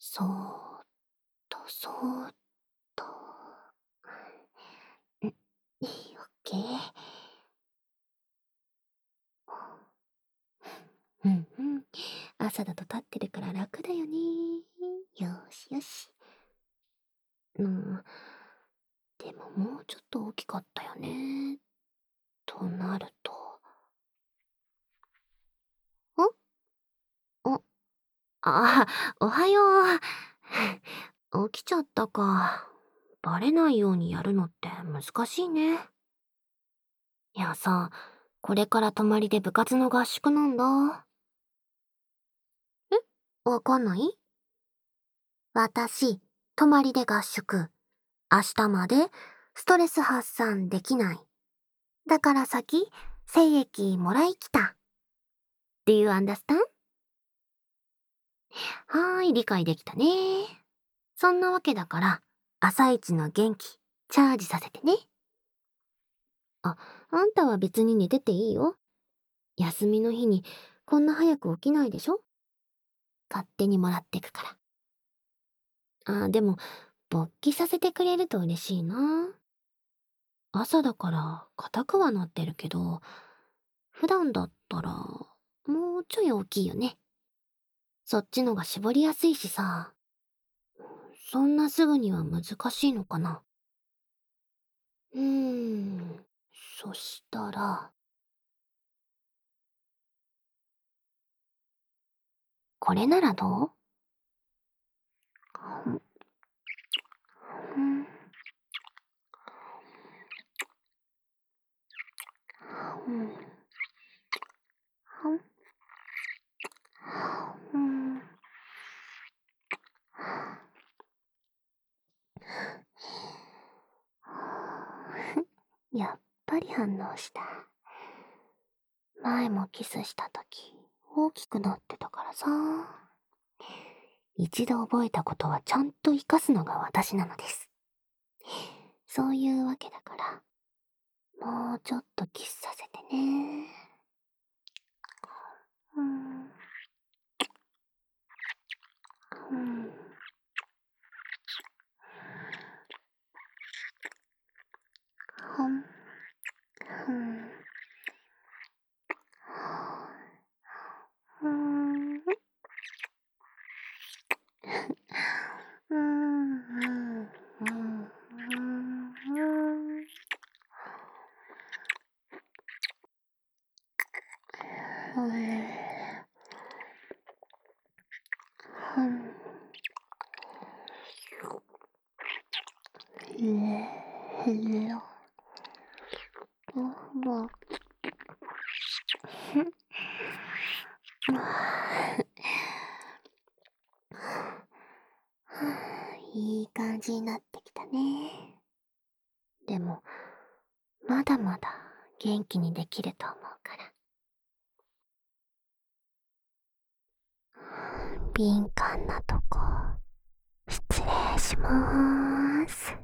そーっとそーっと。ん、いい、オッケー。うんうん。朝だと立ってるから楽だよね。よしよし。うん。でももうちょっと大きかったよね。となると。んあ、おはよう。起きちゃったか。バレないようにやるのって難しいね。いやさ、これから泊まりで部活の合宿なんだ。え、わかんない？私、泊まりで合宿。明日までストレス発散できない。だから先、精液もらい来た。Do you understand? はーい、理解できたね。そんなわけだから、朝一の元気、チャージさせてね。あんたは別に寝てていいよ。休みの日にこんな早く起きないでしょ？勝手にもらってくから。でも、勃起させてくれると嬉しいな。朝だから硬くはなってるけど、普段だったら、もうちょい大きいよね。そっちのが絞りやすいしさ。そんなすぐには難しいのかな。うーん、そしたら、これならどう？うん、うん、うん、やっぱり反応した。前もキスした時、大きくなってたからさ。一度覚えたことはちゃんと活かすのが私なのです。そういうわけだから、もうちょっとキスさせてね。うん、うん、ほん、うん、うん、うん、うん、うん、いい感じになってきたね。でも、まだまだ元気にできると思うから。敏感なとこ、失礼しまーす。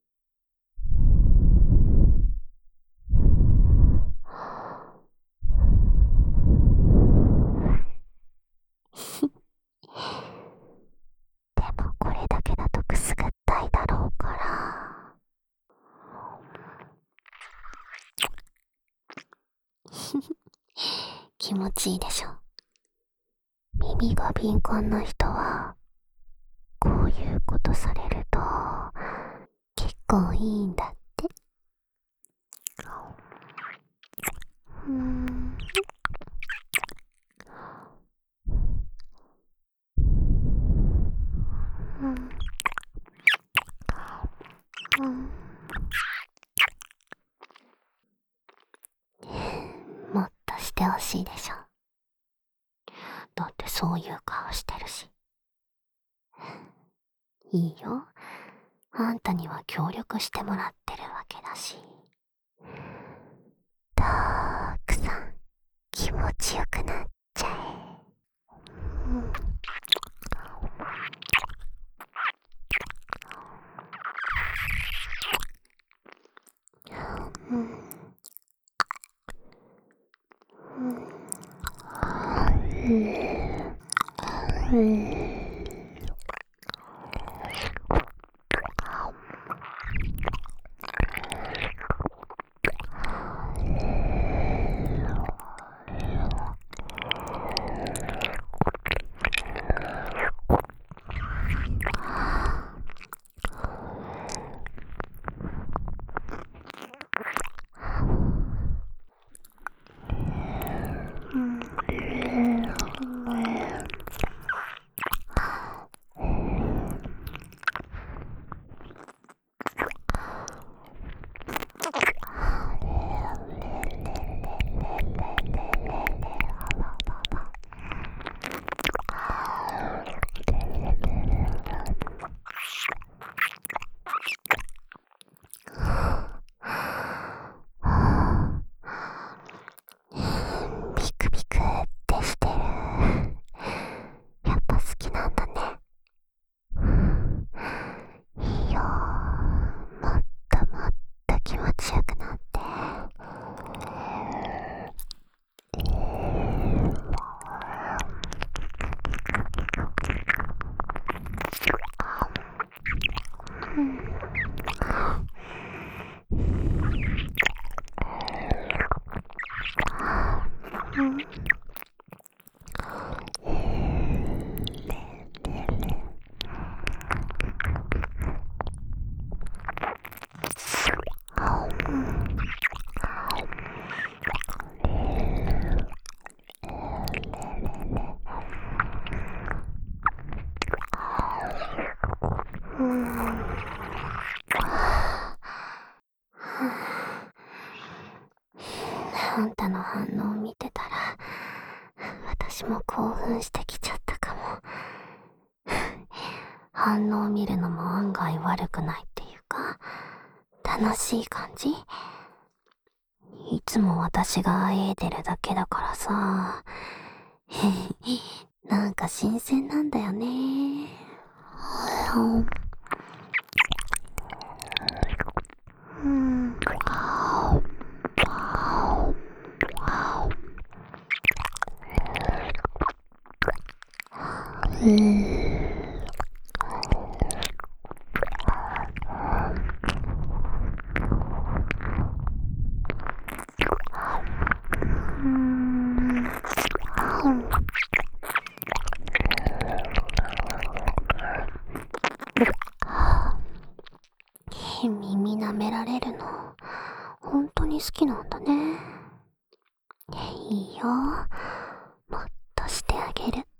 でもこれだけだとくすぐったいだろうから。気持ちいいでしょ。耳が敏感な人は、こういうことされると、結構いいんだって。うーん。うん。うん。もっとしてほしいでしょ。だってそういう顔してるし。いいよ。あんたには協力してもらってるわけだし。たーくさん気持ちよくなっちゃえ。うん。うん。うん。うん。 あんたの反応を見てたら、私も興奮してきちゃったかも。反応を見るのも案外悪くないっていうか、楽しい感じ。いつも私があえいでるだけだからさ、なんか新鮮なんだよね。耳舐められるの、本当に好きなんだね。いいよ。もっとしてあげる。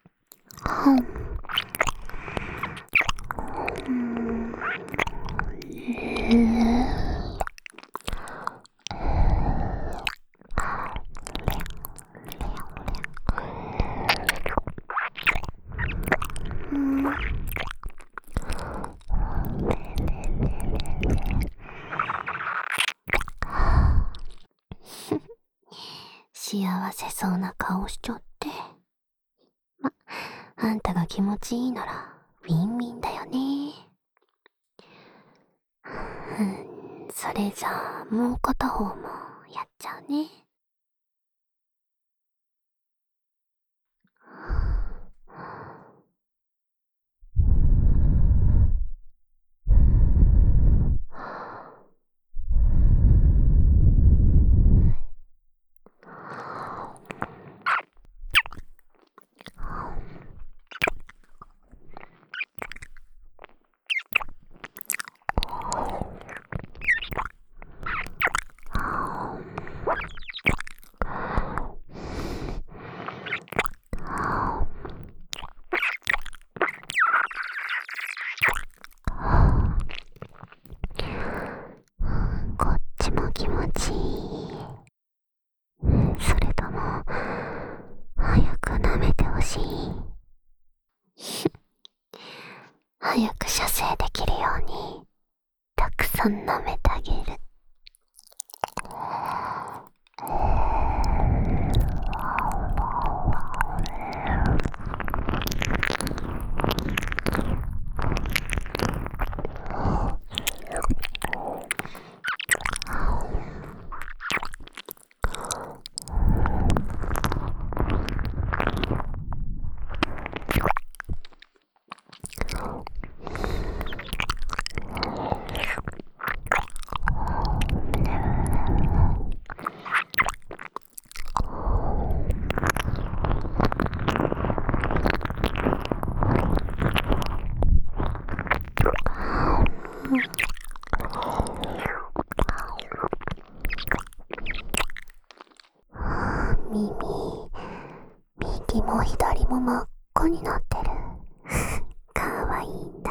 幸せそうな顔しちゃって。あんたが気持ちいいならウィンウィンだよね。それじゃあもう片方もやっちゃうね。こっちも気持ちいい。それとも早く舐めてほしい。早く射精できるようにたくさん舐めてあげる。右も左も真っ赤になってる。かわいいんだ。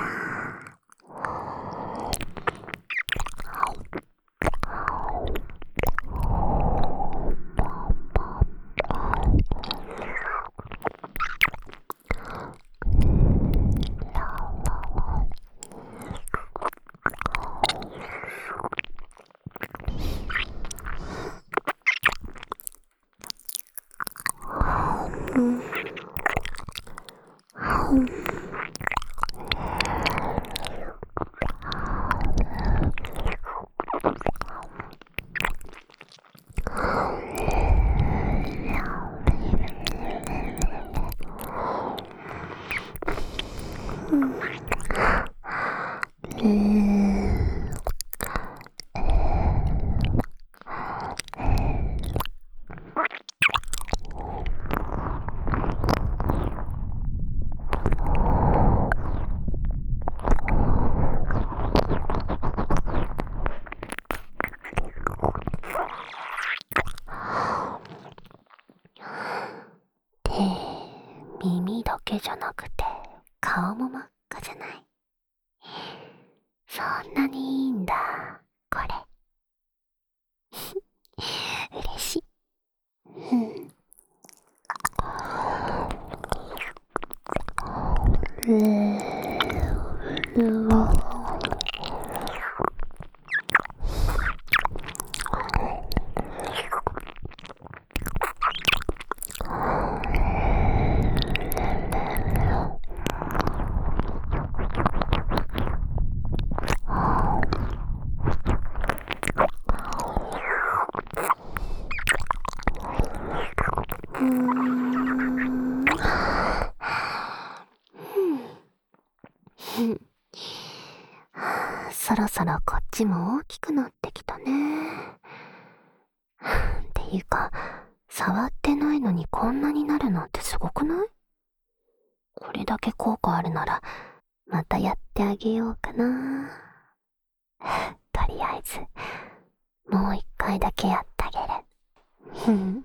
耳だけじゃなくて顔も真っ赤じゃない。そんなにいいんだ、これ。嬉しい。うん。そろそろこっちも大きくなってきたね。っていうか、触ってないのにこんなになるなんてすごくない？これだけ効果あるなら、またやってあげようかな。とりあえず、もう一回だけやってあげる。ふん。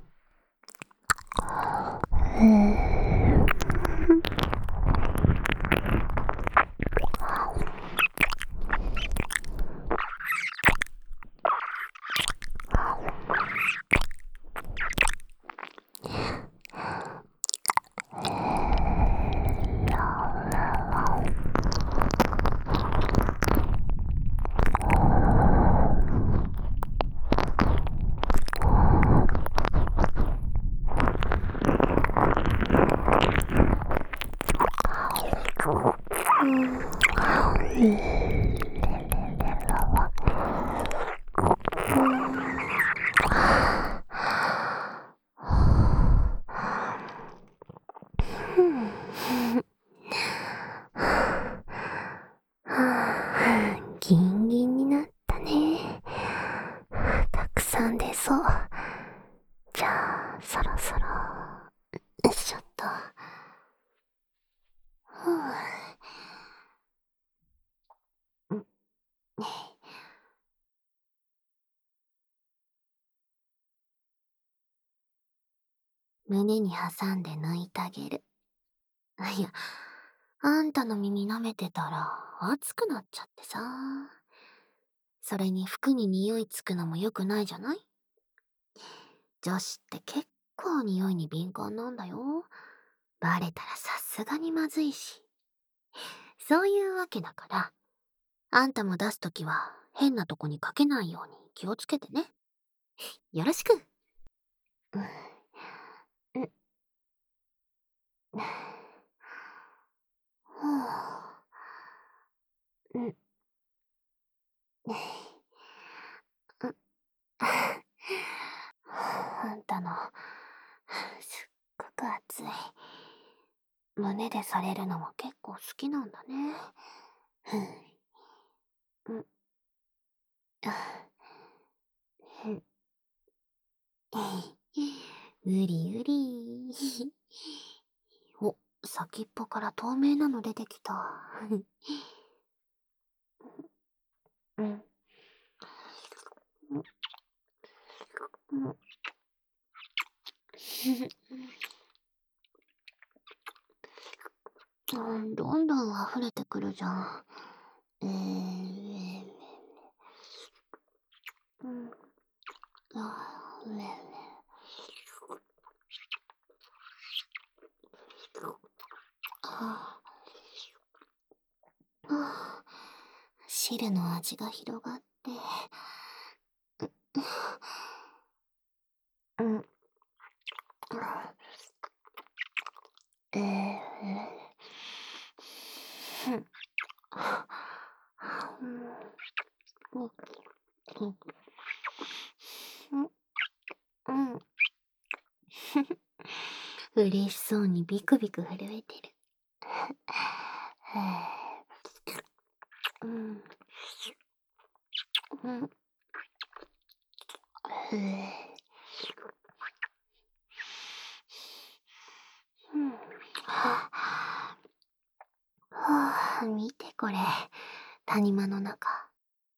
ギンギンになったね。たくさん出そう。じゃあ、そろそろ、ちょっと。胸に挟んで抜いてあげる。いや、あんたの耳舐めてたら熱くなっちゃってさ。それに服に匂いつくのも良くないじゃない？女子って結構匂いに敏感なんだよ。バレたらさすがにまずいし。そういうわけだから、あんたも出すときは変なとこにかけないように気をつけてね。よろしく。うん、うん、うん、あんたの、すっごく熱い。胸でされるのも結構好きなんだね。うん、うん、うりうり。お、先っぽから透明なの出てきた。うん、うん、どんどん溢れてくるじゃん。うん、ああ、汁の味が広がって、うん、えー、うん、うん、うん、嬉しそうにビクビク震えてる。 うん。うん。ふぅ。うん。はあ。はあ、見てこれ。谷間の中。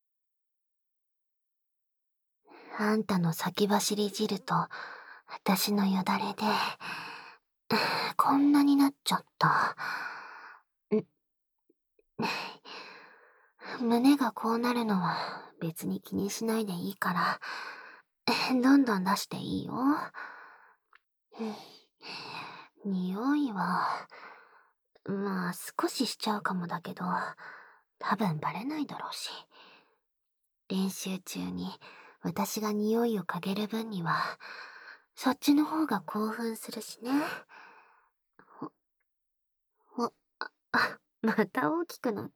あんたの先走り汁と、私のよだれで、こんなになっちゃった。胸がこうなるのは別に気にしないでいいから、どんどん出していいよ。匂いは、まあ少ししちゃうかもだけど、多分バレないだろうし。練習中に私が匂いを嗅げる分には、そっちの方が興奮するしね。お、また大きくなった。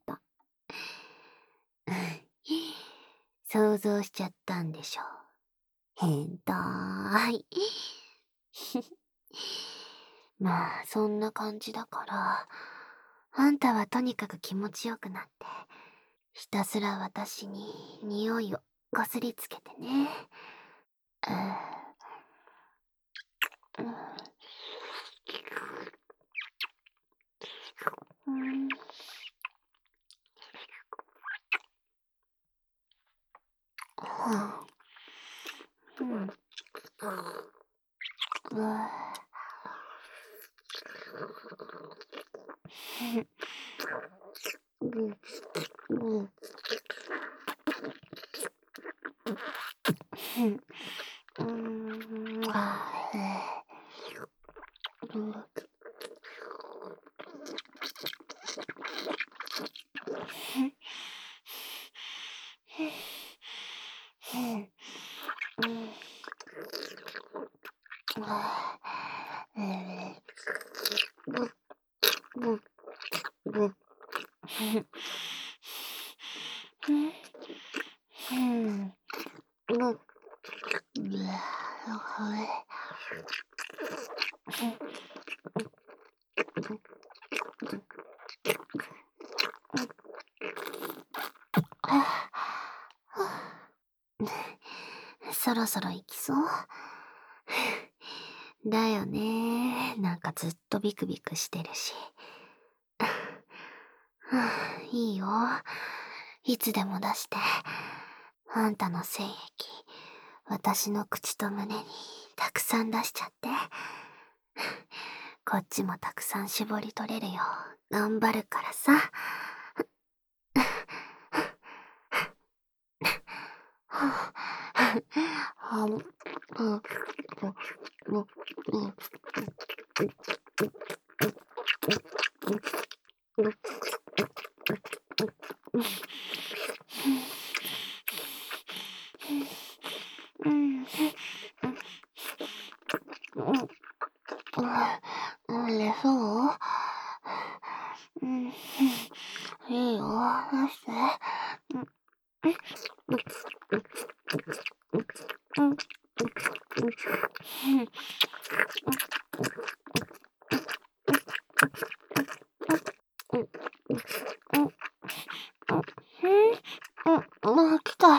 想像しちゃったんでしょ。変態。まあ、そんな感じだから、あんたはとにかく気持ちよくなって、ひたすら私に匂いをこすりつけてね。うん。うん。うわ。うん。うん。うん。うん。そろそろ行きそう？だよね。なんかずっとビクビクしてるし。いいよ。いつでも出して。あんたの精液、私の口と胸にたくさん出しちゃって。こっちもたくさん絞り取れるよ。頑張るからさ。そう？うん、いいよ、出して。来た。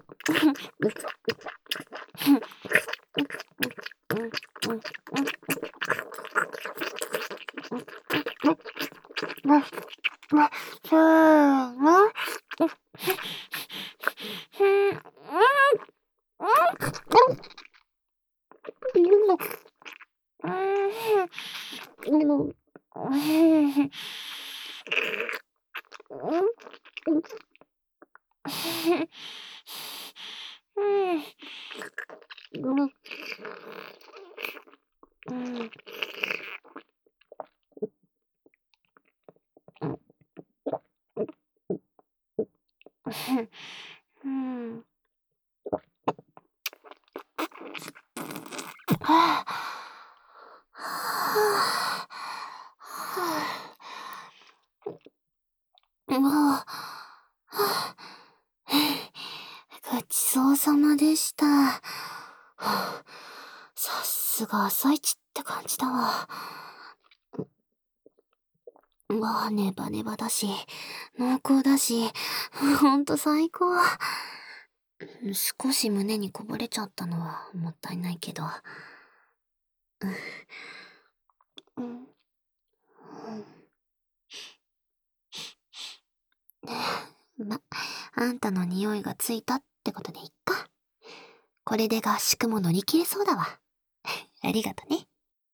せーの。ごちそうさまでした。さすが朝一って感じだわ。 わあ、ネバネバだし、濃厚だし、ほんと最高。少し胸にこぼれちゃったのはもったいないけど。うん。ま、あんたの匂いがついたってことでいっか。これで合宿も乗り切れそうだわ。ありがとね。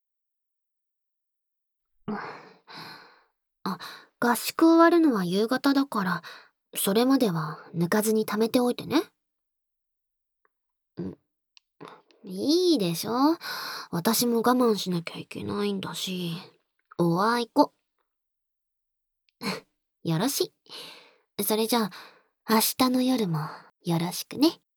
うん。あ、合宿終わるのは夕方だから、それまでは抜かずに貯めておいてね。うん、いいでしょ。私も我慢しなきゃいけないんだし。おあいこ。よろしい。それじゃあ、明日の夜もよろしくね。